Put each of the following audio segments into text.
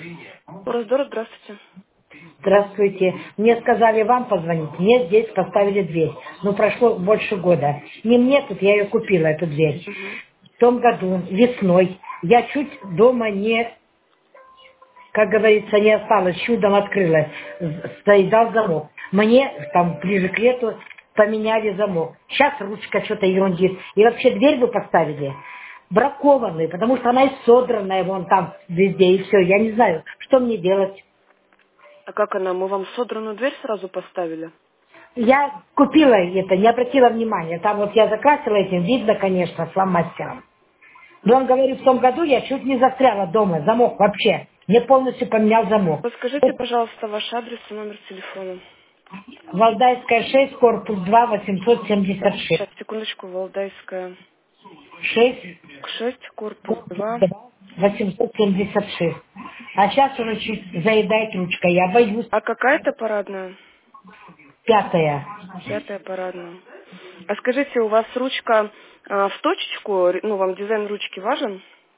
Раздор, здравствуйте. Здравствуйте. Мне сказали вам позвонить. Мне здесь поставили дверь. Но прошло больше года. Не мне тут, я ее купила, эту дверь. Мгм. В том году, весной, я чуть дома не, как говорится, не осталось, чудом открылась. Заедал замок. Мне там ближе к лету поменяли замок. Сейчас ручка что-то ерундит. И вообще дверь вы поставили бракованную, потому что она и содранная вон там везде, и все. Я не знаю, что мне делать. А как она? Мы вам содранную дверь сразу поставили? Я купила это, не обратила внимания. Там вот я закрасила этим, видно, конечно, фломастером. Но он говорит, в том году я чуть не застряла дома, замок вообще. Мне полностью поменял замок. Подскажите, пожалуйста, ваш адрес и номер телефона. Валдайская 6, корпус 2, 876. Сейчас, секундочку, Валдайская 6, 6, корпус корпус 2. 2, 876. А сейчас уже чуть заедает ручка, я боюсь. А какая это парадная? Пятая. Пятая парадная. А скажите, у вас ручка в точечку, ну, вам дизайн ручки важен?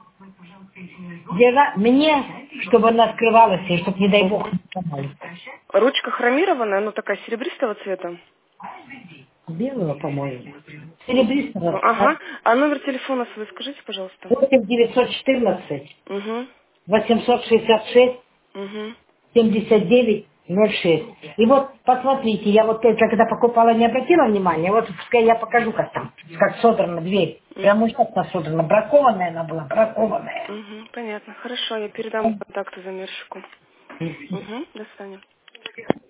Мне, чтобы она открывалась, и чтобы, не дай бог, не сломалась. Ручка хромированная, ну, такая серебристого цвета. Белого, по-моему. Ну, Серебристого. ага. А номер телефона свой скажите, пожалуйста. 8 914 Угу. 866 Угу. 79 06. И вот, посмотрите, я вот только когда покупала, не обратила внимания, вот пускай я покажу, как там, как содрана дверь. Прям ужасно содрана, бракованная она была, бракованная. Угу. Понятно. Хорошо, я передам контакты замерщику. Угу. До свидания.